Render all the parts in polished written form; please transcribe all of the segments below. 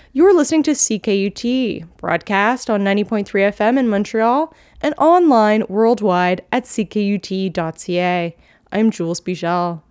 You're listening to CKUT, broadcast on 90.3 FM in Montreal and online worldwide at ckut.ca. I'm Jules Bichel.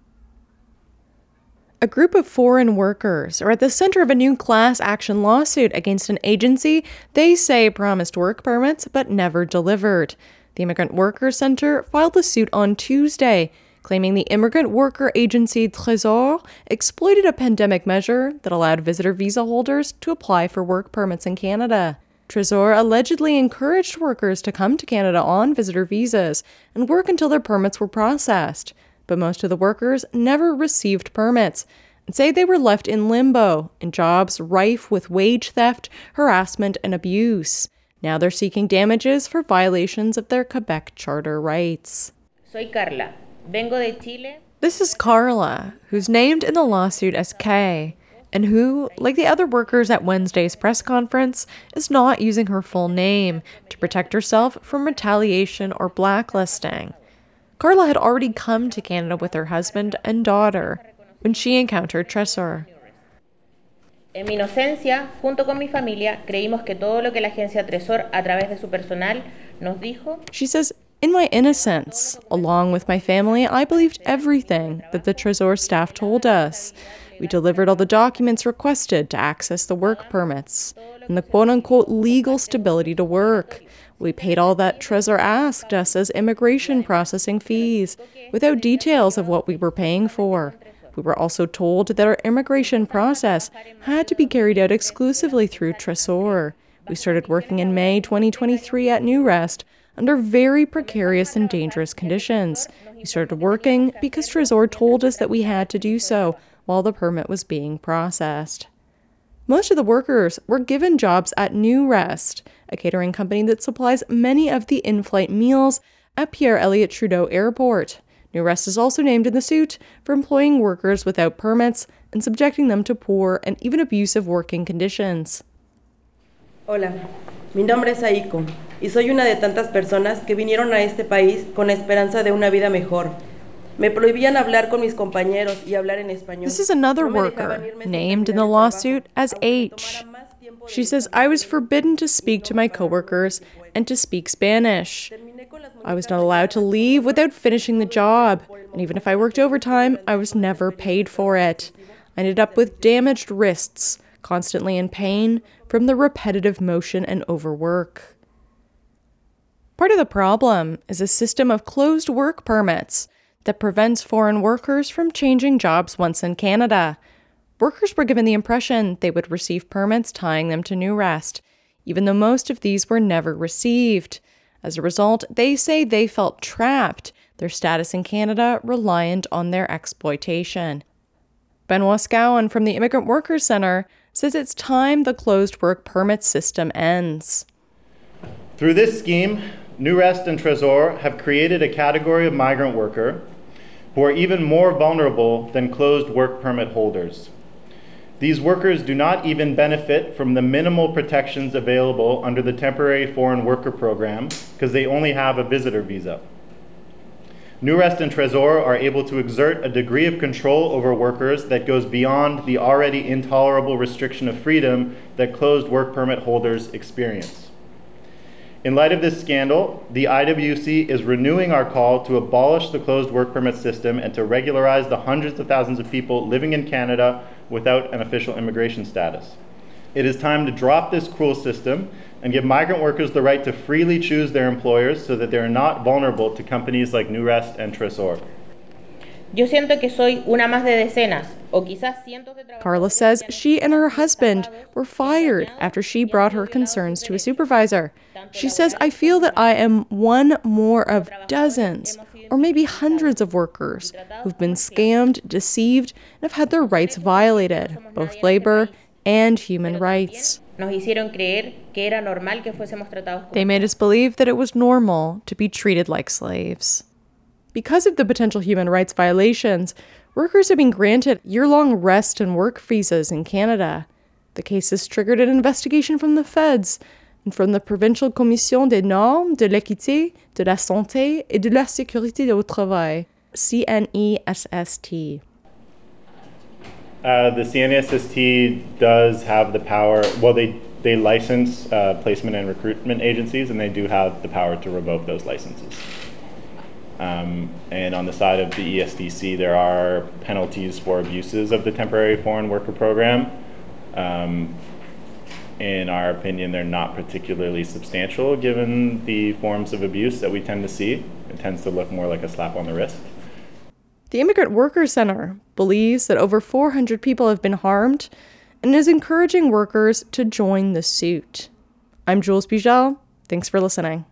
A group of foreign workers are at the center of a new class action lawsuit against an agency they say promised work permits but never delivered. The Immigrant Workers Center filed the suit on Tuesday, claiming the immigrant worker agency Trésor exploited a pandemic measure that allowed visitor visa holders to apply for work permits in Canada. Trésor allegedly encouraged workers to come to Canada on visitor visas and work until their permits were processed, but most of the workers never received permits and say they were left in limbo in jobs rife with wage theft, harassment, and abuse. Now they're seeking damages for violations of their Quebec Charter rights. Soy Carla. Vengo de Chile. This is Carla, who's named in the lawsuit as Kay, and who, like the other workers at Wednesday's press conference, is not using her full name to protect herself from retaliation or blacklisting. Carla had already come to Canada with her husband and daughter when she encountered Trésor. En mi inocencia, junto con mi familia, creímos que todo lo que la agencia Trésor, a través de su personal, nos dijo. She says, "In my innocence, along with my family, I believed everything that the Trésor staff told us. We delivered all the documents requested to access the work permits and the quote-unquote legal stability to work. We paid all that Trésor asked us as immigration processing fees, without details of what we were paying for. We were also told that our immigration process had to be carried out exclusively through Trésor. We started working in May 2023 at Newrest under very precarious and dangerous conditions. We started working because Trésor told us that we had to do so while the permit was being processed." Most of the workers were given jobs at Newrest, a catering company that supplies many of the in-flight meals at Pierre Elliott Trudeau Airport. Newrest is also named in the suit for employing workers without permits and subjecting them to poor and even abusive working conditions. Hola, mi nombre es Aiko y soy una de tantas personas que vinieron a este país con la esperanza de una vida mejor. Me prohibían hablar con mis compañeros y hablar en español. This is another worker, named in the lawsuit as H. She says, "I was forbidden to speak to my coworkers and to speak Spanish. I was not allowed to leave without finishing the job, and even if I worked overtime, I was never paid for it. I ended up with damaged wrists, constantly in pain from the repetitive motion and overwork." Part of the problem is a system of closed work permits that prevents foreign workers from changing jobs once in Canada. Workers were given the impression they would receive permits tying them to Newrest, even though most of these were never received. As a result, they say they felt trapped, their status in Canada reliant on their exploitation. Benoit Scowen from the Immigrant Workers Center says it's time the closed work permit system ends. Through this scheme, Newrest and Trésor have created a category of migrant worker who are even more vulnerable than closed work permit holders. These workers do not even benefit from the minimal protections available under the Temporary Foreign Worker Program because they only have a visitor visa. Newrest and Trésor are able to exert a degree of control over workers that goes beyond the already intolerable restriction of freedom that closed work permit holders experience. In light of this scandal, the IWC is renewing our call to abolish the closed work permit system and to regularize the hundreds of thousands of people living in Canada without an official immigration status. It is time to drop this cruel system and give migrant workers the right to freely choose their employers so that they are not vulnerable to companies like Newrest and Trésor. Yo siento que soy una más de decenas, o quizás cientos de trabajadores. Carla says she and her husband were fired after she brought her concerns to a supervisor. She says, "I feel that I am one more of dozens, or maybe hundreds of workers who've been scammed, deceived, and have had their rights violated, both labor and human rights." Nos hicieron creer que era normal que fuésemos tratados como. They made us believe that it was normal to be treated like slaves. Because of the potential human rights violations, workers have been granted year-long rest and work visas in Canada. The case has triggered an investigation from the feds and from the Provincial Commission des Normes, de l'Équité, de la Santé et de la Sécurité au Travail, CNESST. The CNESST does have the power, well, they license placement and recruitment agencies, and they do have the power to revoke those licenses. And on the side of the ESDC, there are penalties for abuses of the temporary foreign worker program. In our opinion, they're not particularly substantial given the forms of abuse that we tend to see. It tends to look more like a slap on the wrist. The Immigrant Workers Center believes that over 400 people have been harmed and is encouraging workers to join the suit. I'm Jules Bugel. Thanks for listening.